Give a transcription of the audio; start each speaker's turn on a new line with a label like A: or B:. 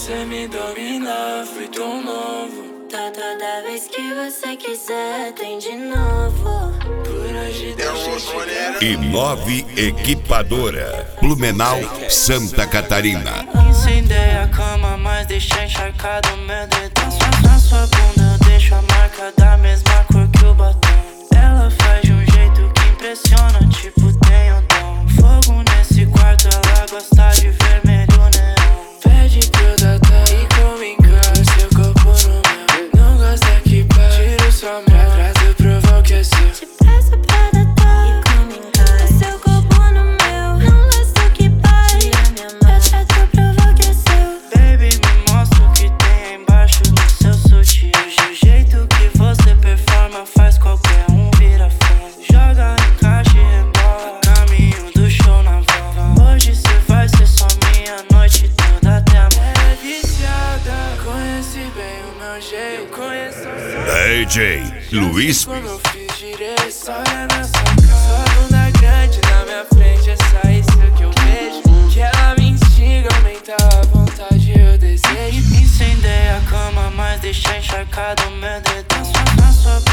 A: você me domina, fui tão novo.
B: Toda vez que você quiser, tem de novo.
A: Por hoje deixa eu chegar.
C: I9 Equipadora, Blumenau, Santa Catarina.
A: Incendeia a cama, mas deixa encharcado o meu dedão. Na sua bunda eu deixo a marca da mesma cor que o batom. Ela faz de um jeito que impressiona, tipo tem o dom. Fogo nesse quarto, ela gosta de vermelho neon. Pede pra eu dar e como encara seu corpo no meu. Não gosta que pá, tiro sua mão pra trás do provão que é seu.
B: Te peço pra dar e como encara seu corpo no meu. Não gosto que pare, tira minha mão pra trás do provão que é seu.
A: Baby, me mostra o que tem embaixo do seu sutiã. O jeito que você performa faz qualquer um virar fã. Joga no caixa e rebola, caminho do show na van. Hoje cê vai ser só minha noite toda até a manhã. É viciada, conhece bem o meu jeito. Eu conheço a
C: DJ Luiz
A: como eu fiz direito, só olha na sua cara. Sua bunda grande na minha frente, é só isso que eu vejo. Que ela me instiga, aumenta a vontade e o desejo. Incendeia a cama, mas deixa encharcado o meu dedão. Na sua